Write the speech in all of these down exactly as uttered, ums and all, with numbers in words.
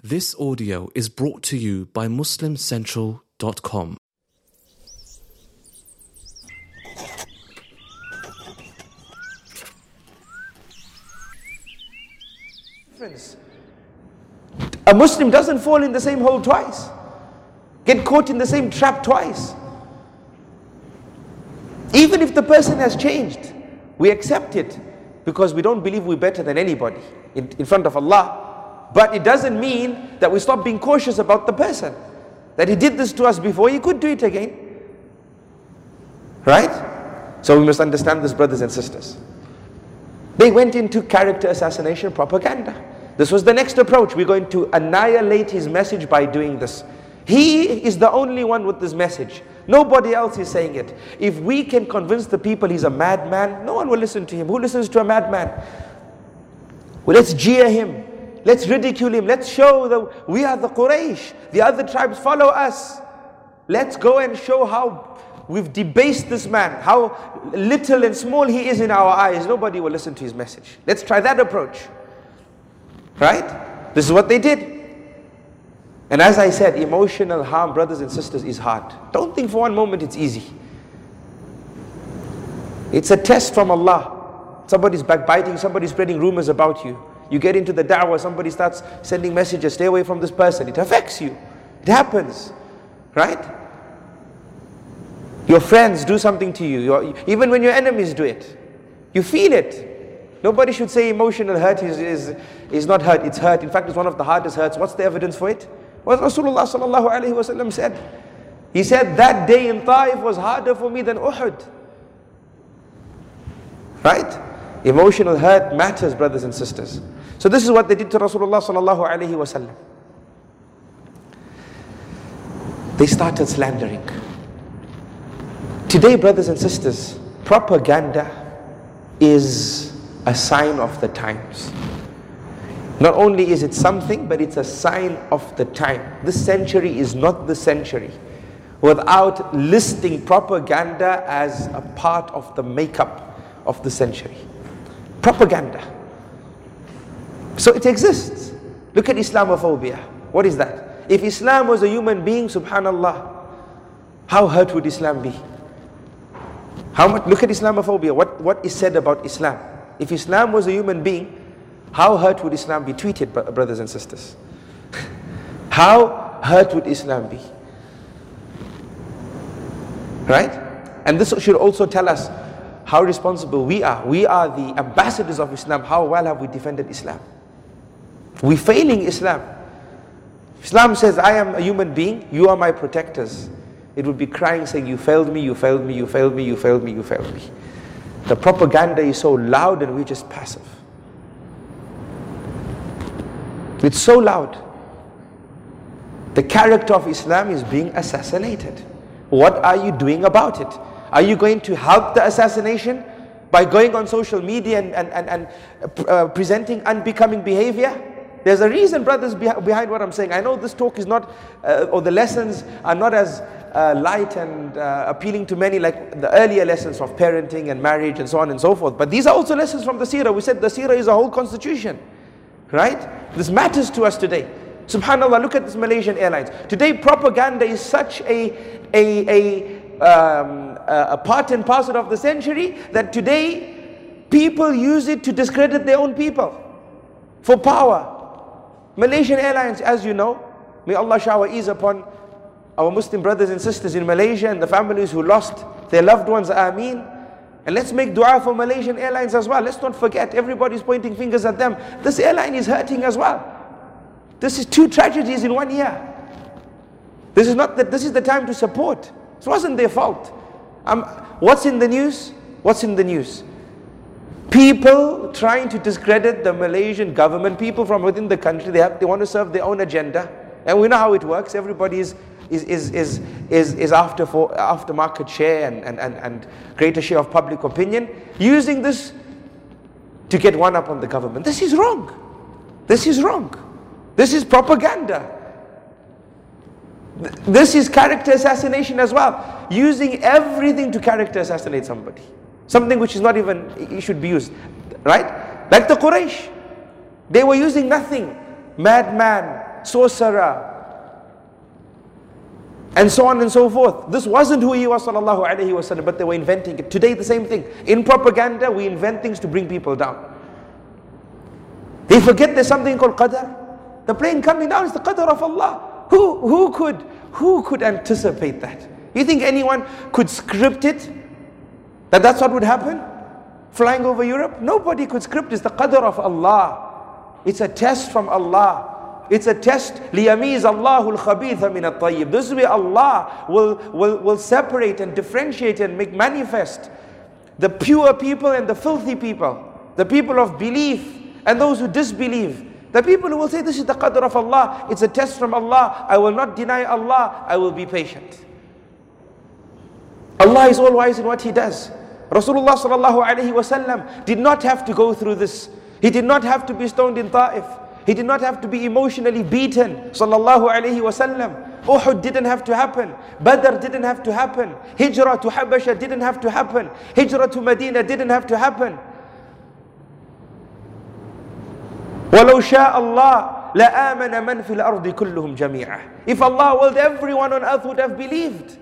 This audio is brought to you by Muslim Central dot com. A Muslim doesn't fall in the same hole twice, get caught in the same trap twice. Even if the person has changed, we accept it because we don't believe we're better than anybody in, in front of Allah. But it doesn't mean that we stop being cautious about the person. That he did this to us before, he could do it again. Right? So we must understand this, brothers and sisters. They went into character assassination propaganda. This was the next approach. We're going to annihilate his message by doing this. He is the only one with this message. Nobody else is saying it. If we can convince the people he's a madman, no one will listen to him. Who listens to a madman? Well, let's jeer him. Let's ridicule him. Let's show that we are the Quraysh. The other tribes follow us. Let's go and show how we've debased this man, how little and small he is in our eyes. Nobody will listen to his message. Let's try that approach. Right? This is what they did. And as I said, emotional harm, brothers and sisters, is hard. Don't think for one moment it's easy. It's a test from Allah. Somebody's backbiting, somebody's spreading rumors about you. You get into the da'wah, somebody starts sending messages, stay away from this person. It affects you. It happens. Right? Your friends do something to you. Your, even when your enemies do it. You feel it. Nobody should say emotional hurt is, is, is not hurt, it's hurt. In fact, it's one of the hardest hurts. What's the evidence for it? What Rasulullah sallallahu alayhi wa sallam said. He said, that day in Taif was harder for me than Uhud. Right? Emotional hurt matters, brothers and sisters. So this is what they did to Rasulullah sallallahu alayhi wa sallam. They started slandering. Today, brothers and sisters, propaganda is a sign of the times. Not only is it something, but it's a sign of the time. This century is not the century without listing propaganda as a part of the makeup of the century. Propaganda. So it exists. Look at Islamophobia. What is that? If Islam was a human being, subhanallah, how hurt would Islam be? How much? Look at Islamophobia. What, what is said about Islam? If Islam was a human being, how hurt would Islam be? Tweet it, brothers and sisters. How hurt would Islam be? Right? And this should also tell us how responsible we are. We are the ambassadors of Islam. How well have we defended Islam? We're failing Islam. Islam says, I am a human being, you are my protectors. It would be crying saying, you failed me, you failed me, you failed me, you failed me, you failed me. The propaganda is so loud and we're just passive. It's so loud. The character of Islam is being assassinated. What are you doing about it? Are you going to help the assassination by going on social media and, and, and, and uh, presenting unbecoming behavior? There's a reason, brothers, behind what I'm saying. I know this talk is not, uh, or the lessons are not as uh, light and uh, appealing to many like the earlier lessons of parenting and marriage and so on and so forth. But these are also lessons from the seerah. We said the seerah is a whole constitution. Right? This matters to us today. Subhanallah, look at this Malaysian Airlines. Today propaganda is such a, a, a, um, a part and parcel of the century that today people use it to discredit their own people for power. Malaysian Airlines, as you know, may Allah shower ease upon our Muslim brothers and sisters in Malaysia and the families who lost their loved ones, ameen. And let's make dua for Malaysian Airlines as well. Let's not forget, everybody's pointing fingers at them. This airline is hurting as well. This is two tragedies in one year. This is not that. This is the time to support. It wasn't their fault. Um, what's in the news? What's in the news? People trying to discredit the Malaysian government, people from within the country, they have, they want to serve their own agenda. And we know how it works. Everybody is is is is is, is after for after market share and, and, and, and greater share of public opinion, using this to get one up on the government. This is wrong. This is wrong. This is propaganda. This is character assassination as well. Using everything to character assassinate somebody. Something which is not even, it should be used. Right? Like the Quraysh. They were using nothing. Madman, sorcerer, and so on and so forth. This wasn't who he was, sallallahu alaihi wasallam, but they were inventing it. Today the same thing. In propaganda, we invent things to bring people down. They forget there's something called qadar. The plane coming down is the qadar of Allah. Who, who could, who could anticipate that? You think anyone could script it? That that's what would happen? Flying over Europe? Nobody could script it. It's the qadar of Allah. It's a test from Allah. It's a test. لِيَمِيزَ اللَّهُ الْخَبِيثَ مِنَ الطَّيِّبِ. This way Allah will, will, will separate and differentiate and make manifest the pure people and the filthy people. The people of belief and those who disbelieve. The people who will say, this is the qadr of Allah. It's a test from Allah. I will not deny Allah. I will be patient. Allah is all wise in what He does. Rasulullah sallallahu alaihi wasallam did not have to go through this. He did not have to be stoned in Ta'if. He did not have to be emotionally beaten, sallallahu alaihi wasallam. Uhud didn't have to happen. Badr didn't have to happen. Hijrah to Habasha didn't have to happen. Hijrah to Medina didn't have to happen. وَلَوْ شَاءَ اللَّهُ لَآمَنَ مَنْ فِي الْأَرْضِ كُلُّهُمْ جَمِيعًا. If Allah willed, everyone on earth would have believed.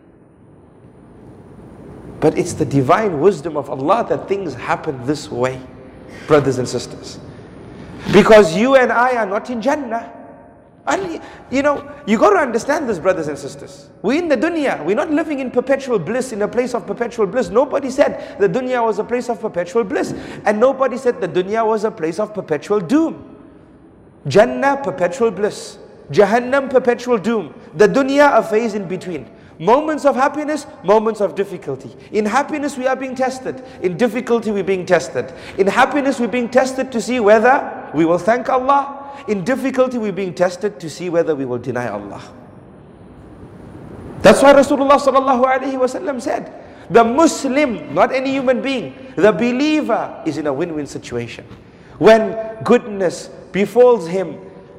But it's the divine wisdom of Allah that things happen this way, brothers and sisters. Because you and I are not in Jannah. And, you know, you got to understand this, brothers and sisters. We're in the dunya. We're not living in perpetual bliss, in a place of perpetual bliss. Nobody said the dunya was a place of perpetual bliss. And nobody said the dunya was a place of perpetual doom. Jannah, perpetual bliss. Jahannam, perpetual doom. The dunya, a phase in between. Moments of happiness, moments of difficulty. In happiness we are being tested. In difficulty we're being tested. In happiness we're being tested to see whether we will thank Allah. In difficulty we're being tested to see whether we will deny Allah. That's why Rasulullah sallallahu alaihi wasallam said, the Muslim, not any human being, the believer is in a win-win situation. When goodness befalls him,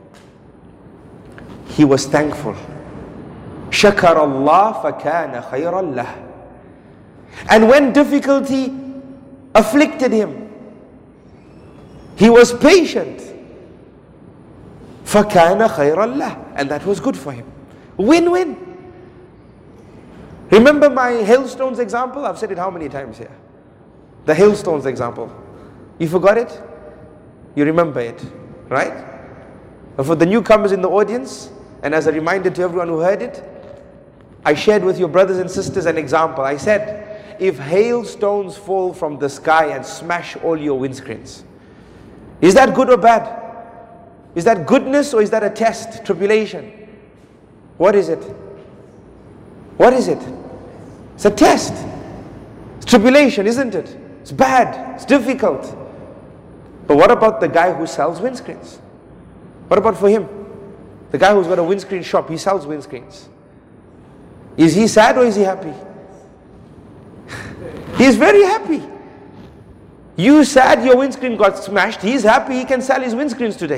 he was thankful. شَكَرَ اللَّهَ فَكَانَ خَيْرًا لَهُ. And when difficulty afflicted him, he was patient. فَكَانَ خَيْرًا لَهُ. And that was good for him. Win-win. Remember my hailstones example? I've said it how many times here? The hailstones example. You forgot it? You remember it, right? And for the newcomers in the audience, and as a reminder to everyone who heard it, I shared with your brothers and sisters an example. I said, if hailstones fall from the sky and smash all your windscreens, is that good or bad? Is that goodness or is that a test, tribulation? What is it? What is it? It's a test. It's tribulation, isn't it? It's bad. It's difficult. But what about the guy who sells windscreens? What about for him? The guy who's got a windscreen shop, he sells windscreens. Is he sad or is he happy? He's very happy. You sad your windscreen got smashed. He's happy he can sell his windscreens today.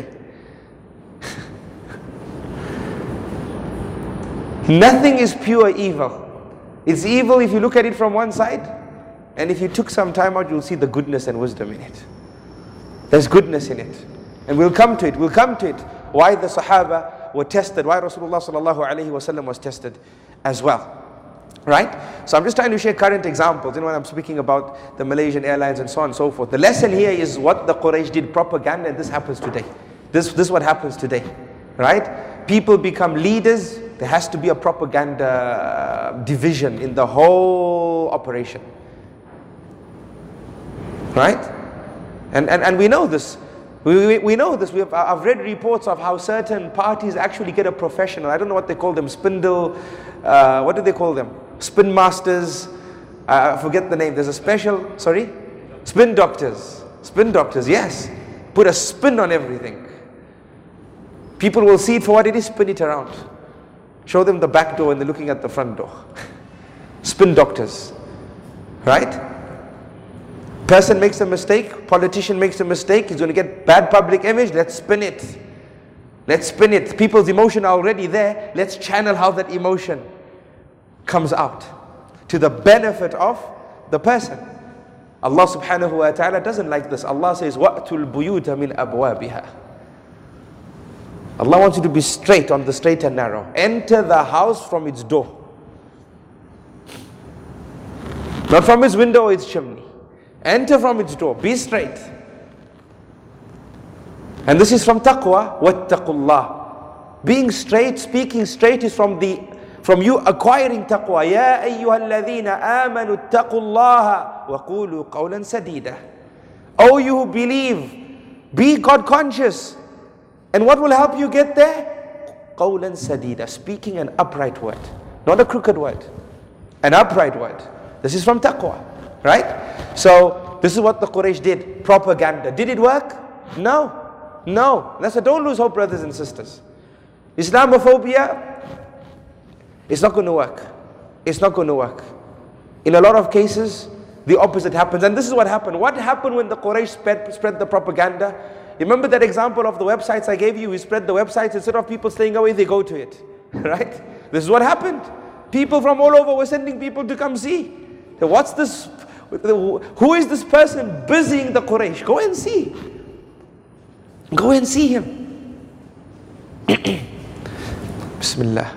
Nothing is pure evil. It's evil if you look at it from one side, and if you took some time out, you'll see the goodness and wisdom in it. There's goodness in it. And we'll come to it. We'll come to it. Why the Sahaba were tested. Why Rasulullah sallallahu alaihi wasallam was tested as well. Right? So I'm just trying to share current examples. You know, when I'm speaking about the Malaysian Airlines and so on and so forth. The lesson here is what the Quraysh did, propaganda, and this happens today. This, this is what happens today. Right? People become leaders. There has to be a propaganda division in the whole operation. Right? And, and, and we know this. We, we, we know this. We have, I've read reports of how certain parties actually get a professional. I don't know what they call them. Spindle. Uh, what do they call them? Spin masters. Uh, I forget the name. There's a special, sorry? Spin doctors. Spin doctors, yes. Put a spin on everything. People will see it for what it is, spin it around. Show them the back door and they're looking at the front door. Spin doctors. Right? Person makes a mistake, politician makes a mistake, he's going to get bad public image, let's spin it. Let's spin it. People's emotion are already there. Let's channel how that emotion comes out to the benefit of the person. Allah subhanahu wa ta'ala doesn't like this. Allah says, وَأْتُوا الْبُيُوتَ مِنْ أَبْوَابِهَا. Allah wants you to be straight, on the straight and narrow. Enter the house from its door. Not from its window or its chimney. Enter from its door. Be straight. And this is from taqwa. Wattaqullah. Being straight, speaking straight is from the from you acquiring taqwa. Ya ayyuhalladhina amanu ittaqullaha wa qulu qawlan sadida. Oh, you who believe, be God conscious. And what will help you get there? Qawlan sadida. Speaking an upright word. Not a crooked word. An upright word. This is from taqwa. Right? So, this is what the Quraysh did. Propaganda. Did it work? No. No. That's why don't lose hope, brothers and sisters. Islamophobia, it's not going to work. It's not going to work. In a lot of cases, the opposite happens. And this is what happened. What happened when the Quraysh spread, spread the propaganda? You remember that example of the websites I gave you? We spread the websites. Instead of people staying away, they go to it. Right? This is what happened. People from all over were sending people to come see. So what's this? Who is this person busying the Quraysh? Go and see. Go and see him. Bismillah.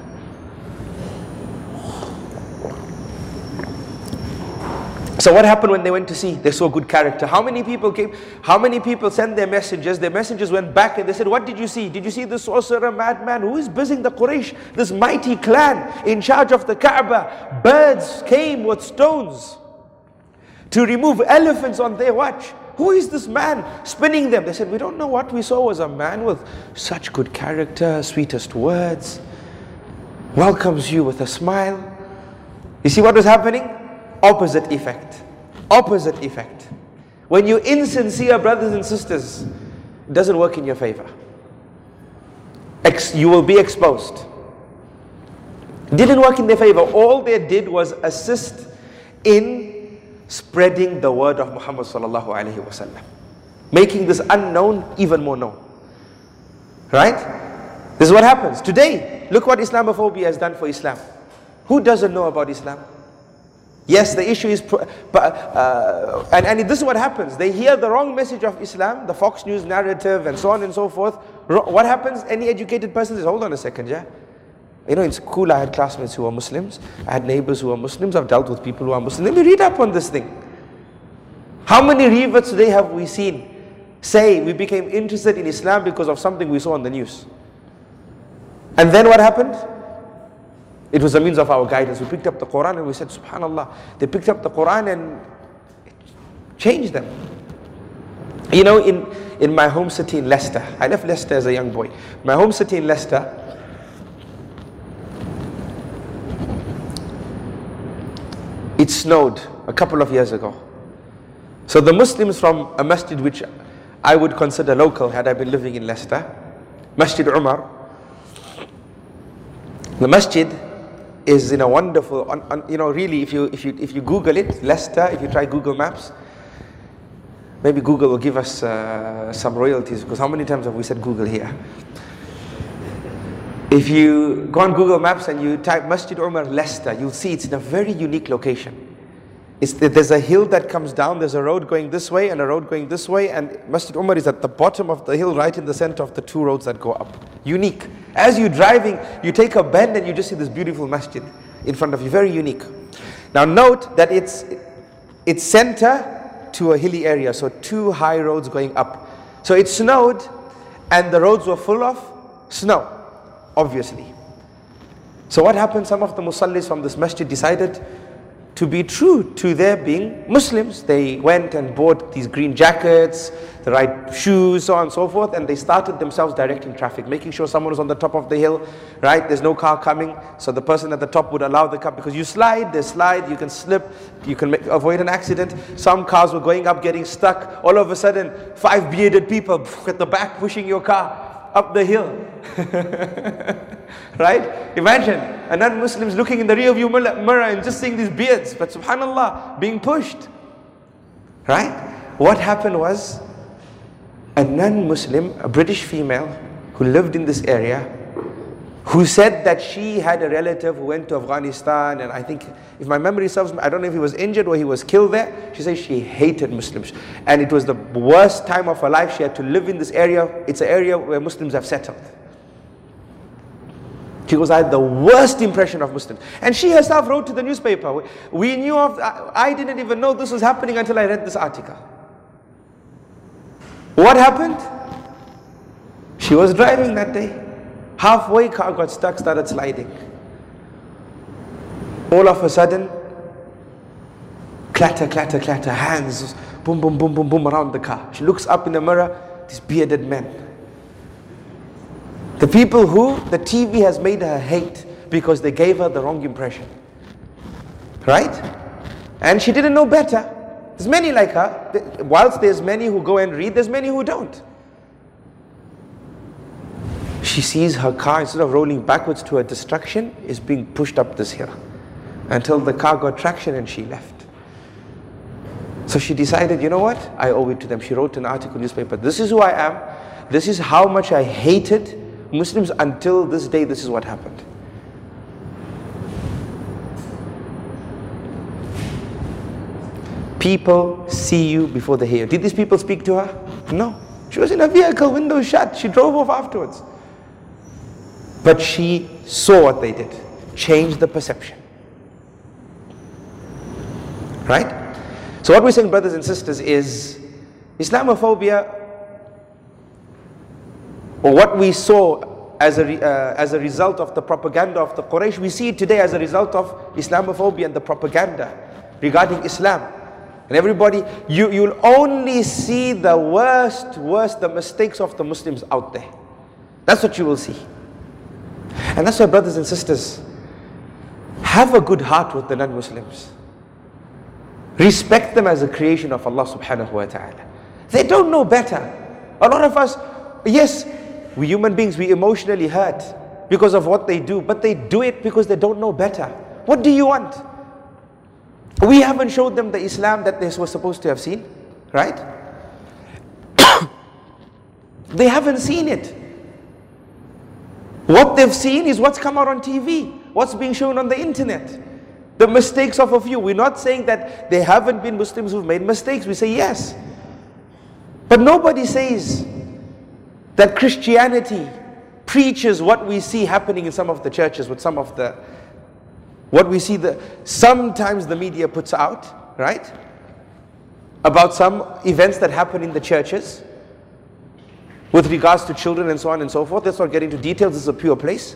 So what happened when they went to see? They saw good character. How many people came? How many people sent their messages? Their messengers went back and they said, what did you see? Did you see this sorcerer, madman? Who is busying the Quraysh? This mighty clan in charge of the Kaaba. Birds came with stones to remove elephants on their watch. Who is this man spinning them? They said, we don't know. What we saw was a man with such good character, sweetest words, welcomes you with a smile. You see what was happening? Opposite effect. Opposite effect. When you're insincere, brothers and sisters, it doesn't work in your favor. Ex- you will be exposed. It didn't work in their favor. All they did was assist in spreading the word of Muhammad sallallahu alaihi wasallam, making this unknown even more known. Right? This is what happens today. Look what Islamophobia has done for Islam. Who doesn't know about Islam? Yes, the issue is, but uh, and and this is what happens. They hear the wrong message of Islam, the Fox News narrative, and so on and so forth. What happens? Any educated person says, "Hold on a second, yeah." You know, in school I had classmates who were Muslims. I had neighbors who were Muslims. I've dealt with people who are Muslims. Let me read up on this thing. How many reverts today have we seen say we became interested in Islam because of something we saw on the news? And then what happened? It was a means of our guidance. We picked up the Quran and we said, subhanallah. They picked up the Quran and it changed them. You know, in, in my home city in Leicester, I left Leicester as a young boy. My home city in Leicester, it snowed a couple of years ago. So the Muslims from a masjid which I would consider local had I been living in Leicester, Masjid Umar. The masjid is in a wonderful, on, on, you know, really, if you if you if you Google it, Leicester, if you try Google Maps, maybe Google will give us uh, some royalties, because how many times have we said Google here? If you go on Google Maps and you type Masjid Umar Leicester, you'll see it's in a very unique location. It's, there's a hill that comes down, there's a road going this way and a road going this way, and Masjid Umar is at the bottom of the hill, right in the center of the two roads that go up. Unique. As you're driving, you take a bend and you just see this beautiful masjid in front of you. Very unique. Now note that it's it's center to a hilly area, so two high roads going up. So it snowed and the roads were full of snow, obviously. So what happened? Some of the musallis from this masjid decided to be true to their being Muslims. They went and bought these green jackets, the right shoes, so on and so forth, and they started themselves directing traffic, making sure someone was on the top of the hill, right? There's no car coming, so the person at the top would allow the car, because you slide, they slide, you can slip, you can make, avoid an accident. Some cars were going up, getting stuck. All of a sudden, five bearded people at the back pushing your car up the hill. Right? Imagine a non-Muslims looking in the rear view mirror and just seeing these beards, but subhanallah, being pushed. Right? What happened was, a non-Muslim, a British female who lived in this area, who said that she had a relative who went to Afghanistan, and I think, if my memory serves me, I don't know if he was injured or he was killed there. She says she hated Muslims, and it was the worst time of her life. She had to live in this area. It's an area where Muslims have settled. She goes, I had the worst impression of Muslims. And she herself wrote to the newspaper. We knew of, I didn't even know this was happening until I read this article. What happened? She was driving that day. Halfway, car got stuck, started sliding. All of a sudden, clatter, clatter, clatter, hands, boom, boom, boom, boom, boom around the car. She looks up in the mirror, these bearded men. The people who the T V has made her hate because they gave her the wrong impression. Right? And she didn't know better. There's many like her. Whilst there's many who go and read, there's many who don't. She sees her car, instead of rolling backwards to her destruction, is being pushed up this hill. Until the car got traction and she left. So she decided, you know what? I owe it to them. She wrote an article in the newspaper. This is who I am. This is how much I hated Muslims until this day. This is what happened. People see you before they hear you. Did these people speak to her? No. She was in a vehicle, window shut. She drove off afterwards. But she saw what they did. Changed the perception. Right? So what we're saying, brothers and sisters, is Islamophobia, or what we saw as a, uh, as a result of the propaganda of the Quraysh, we see it today as a result of Islamophobia and the propaganda regarding Islam. And everybody, you, you'll only see the worst, worst, the mistakes of the Muslims out there. That's what you will see. And that's why, brothers and sisters, have a good heart with the non-Muslims. Respect them as a creation of Allah subhanahu wa ta'ala. They don't know better. A lot of us, yes, we human beings, we emotionally hurt because of what they do, but they do it because they don't know better. What do you want? We haven't showed them the Islam that they were supposed to have seen, right? They haven't seen it. What they've seen is what's come out on T V, what's being shown on the internet, the mistakes of a few. We're not saying that there haven't been Muslims who've made mistakes. We say yes. But nobody says that Christianity preaches what we see happening in some of the churches with some of the, what we see the, sometimes the media puts out, right? About some events that happen in the churches with regards to children and so on and so forth. Let's not get into details, this is a pure place.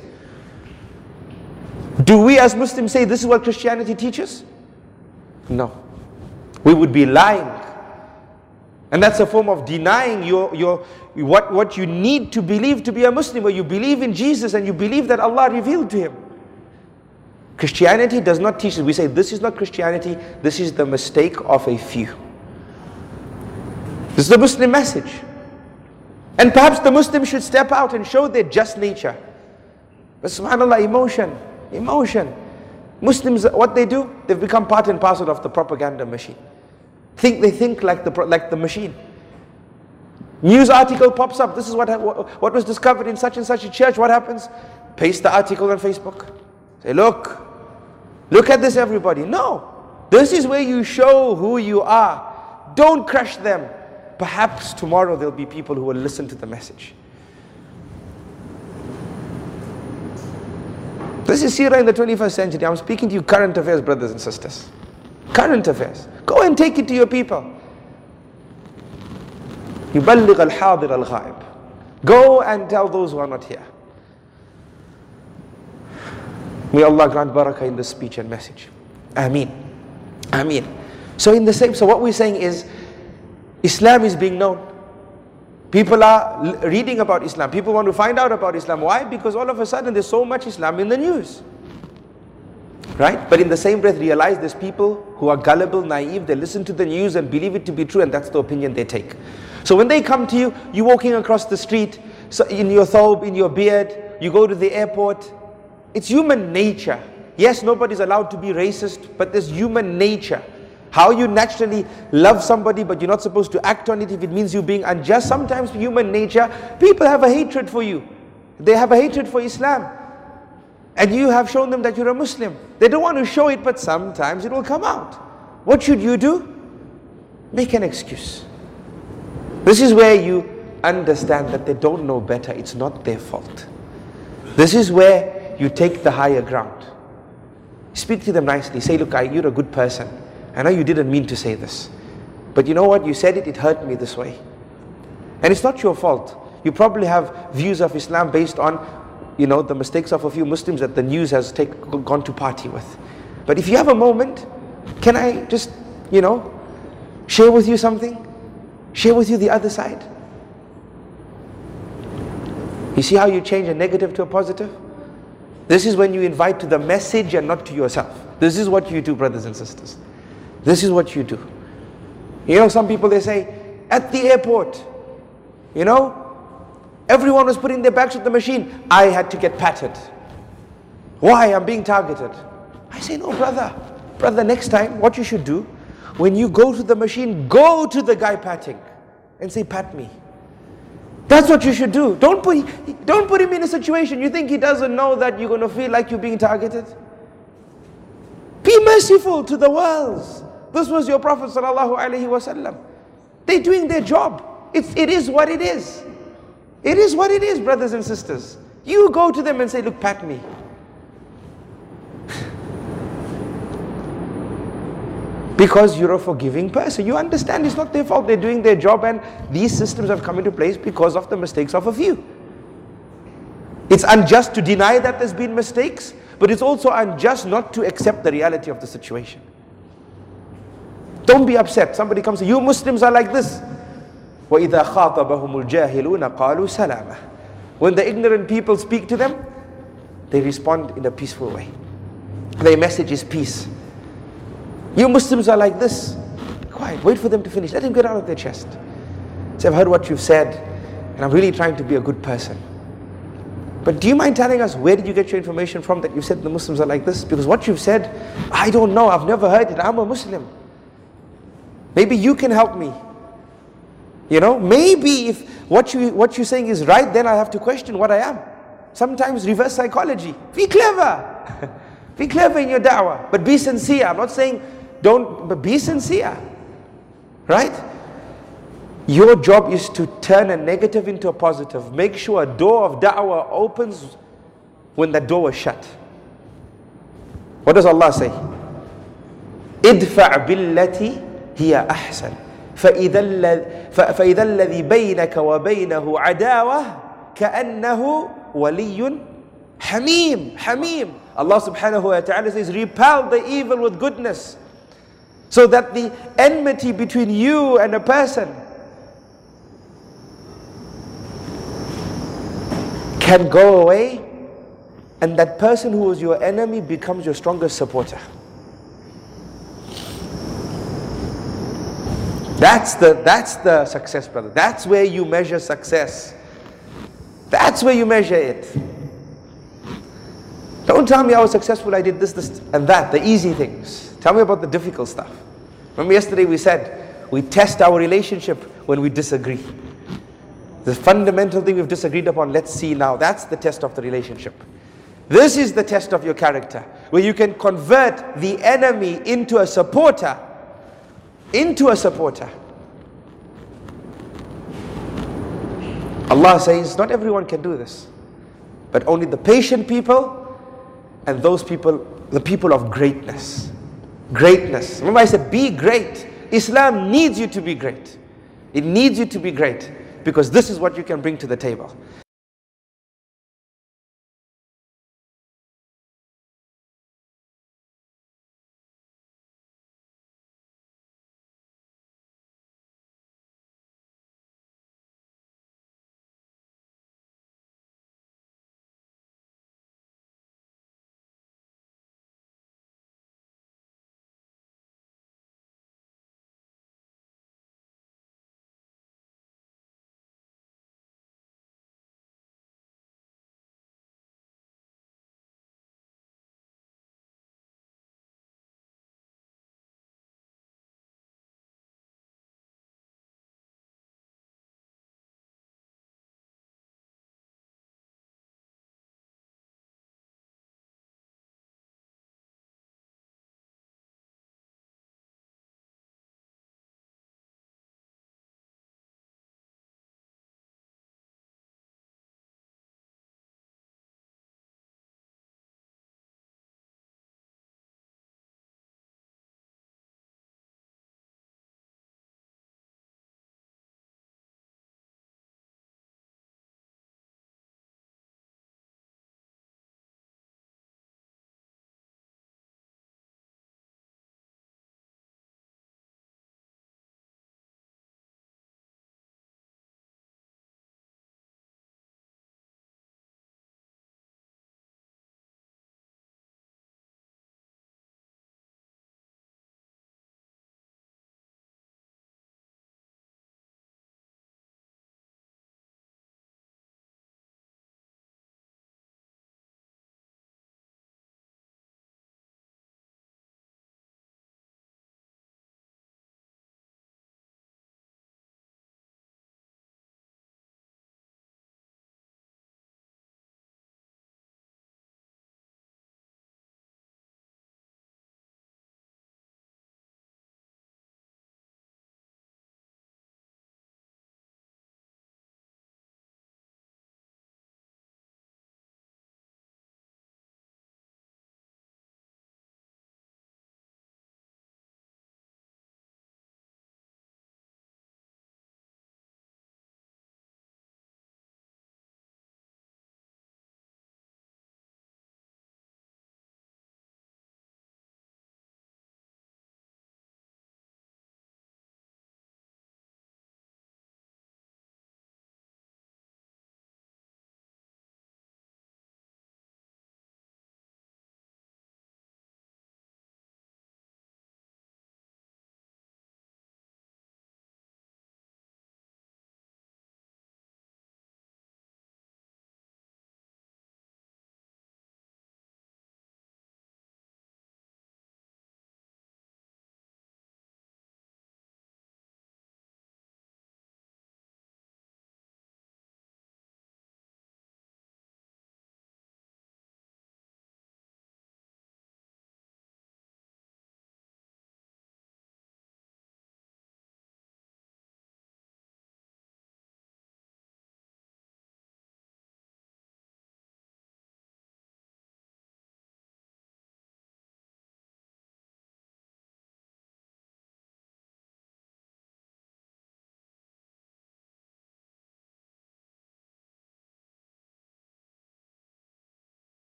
Do we as Muslims say this is what Christianity teaches? No. We would be lying. And that's a form of denying your, your, what, what you need to believe to be a Muslim, where you believe in Jesus and you believe that Allah revealed to him. Christianity does not teach us. We say this is not Christianity, this is the mistake of a few. This is the Muslim message. And perhaps the Muslims should step out and show their just nature. But subhanAllah, emotion, emotion. Muslims, what they do, they've become part and parcel of the propaganda machine. Think they think like the like the machine. News article pops up. This is what what was discovered in such and such a church. What happens? Paste the article on Facebook. Say, look, look at this, everybody. No, this is where you show who you are. Don't crush them. Perhaps tomorrow there'll be people who will listen to the message. This is Seerah in the twenty-first century. I'm speaking to you current affairs, brothers and sisters. Current affairs. Go and take it to your people. يُبَلِّغَ الْحَاضِرَ الْغَائِبِ. Go and tell those who are not here. May Allah grant barakah in the speech and message. Ameen. Ameen. So in the same, so what we're saying is, Islam is being known. People are reading about Islam. People want to find out about Islam. Why? Because all of a sudden there's so much Islam in the news. Right? But in the same breath realize there's people who are gullible, naive, they listen to the news and believe it to be true, and that's the opinion they take. So when they come to you, you're walking across the street, so in your thobe, in your beard, you go to the airport. It's human nature. Yes, nobody's allowed to be racist, but there's human nature. How you naturally love somebody, but you're not supposed to act on it if it means you being unjust. Sometimes human nature, people have a hatred for you. They have a hatred for Islam. And you have shown them that you're a Muslim. They don't want to show it, but sometimes it will come out. What should you do? Make an excuse. This is where you understand that they don't know better. It's not their fault. This is where you take the higher ground. Speak to them nicely. Say, look, I, you're a good person. I know you didn't mean to say this. But you know what? You said it, it hurt me this way. And it's not your fault. You probably have views of Islam based on, you know, the mistakes of a few Muslims that the news has take, gone to party with. But if you have a moment, can I just, you know, share with you something? Share with you the other side? You see how you change a negative to a positive? This is when you invite to the message and not to yourself. This is what you do, brothers and sisters. This is what you do. You know, some people, they say, at the airport, you know, everyone was putting their bags with the machine. I had to get patted. Why? I'm being targeted. I say, no, brother. Brother, next time, what you should do, when you go to the machine, go to the guy patting and say, pat me. That's what you should do. Don't put, don't put him in a situation you think he doesn't know that you're going to feel like you're being targeted. Be merciful to the worlds. This was your Prophet sallallahu alaihi wasallam. They're doing their job. It's, it is what it is. It is what it is, brothers and sisters. You go to them and say, look, pat me. Because you're a forgiving person. You understand it's not their fault. They're doing their job, and these systems have come into place because of the mistakes of a few. It's unjust to deny that there's been mistakes, but it's also unjust not to accept the reality of the situation. Don't be upset. Somebody comes and says, you Muslims are like this. وَإِذَا خَاطَبَهُمُ الْجَاهِلُونَ قَالُوا سَلَامًا. When the ignorant people speak to them, they respond in a peaceful way. Their message is peace. You Muslims are like this. Quiet, wait for them to finish. Let them get out of their chest. Say, I've heard what you've said, and I'm really trying to be a good person. But do you mind telling us, where did you get your information from that you said the Muslims are like this? Because what you've said, I don't know, I've never heard it, I'm a Muslim. Maybe you can help me. You know, maybe if what, you, what you're saying is right, then I have to question what I am. Sometimes reverse psychology. Be clever. Be clever in your da'wah, but be sincere. I'm not saying don't, but be sincere. Right? Your job is to turn a negative into a positive. Make sure a door of da'wah opens when that door was shut. What does Allah say? Idfa' billati hiya ahsan. فإذا الذي بينك وبينه عداوة كأنه ولي حميم. حميم. Allah subhanahu wa ta'ala says, repel the evil with goodness, so that the enmity between you and a person can go away, and that person who was your enemy becomes your strongest supporter. That's the, that's the success, brother. That's where you measure success. That's where you measure it. Don't tell me how successful I did this, this and that, the easy things. Tell me about the difficult stuff. Remember yesterday we said, we test our relationship when we disagree. The fundamental thing we've disagreed upon, let's see now. That's the test of the relationship. This is the test of your character, where you can convert the enemy into a supporter. Into a supporter. Allah says, not everyone can do this, but only the patient people and those people, the people of greatness. Greatness. Remember I said, be great. Islam needs you to be great. It needs you to be great, because this is what you can bring to the table.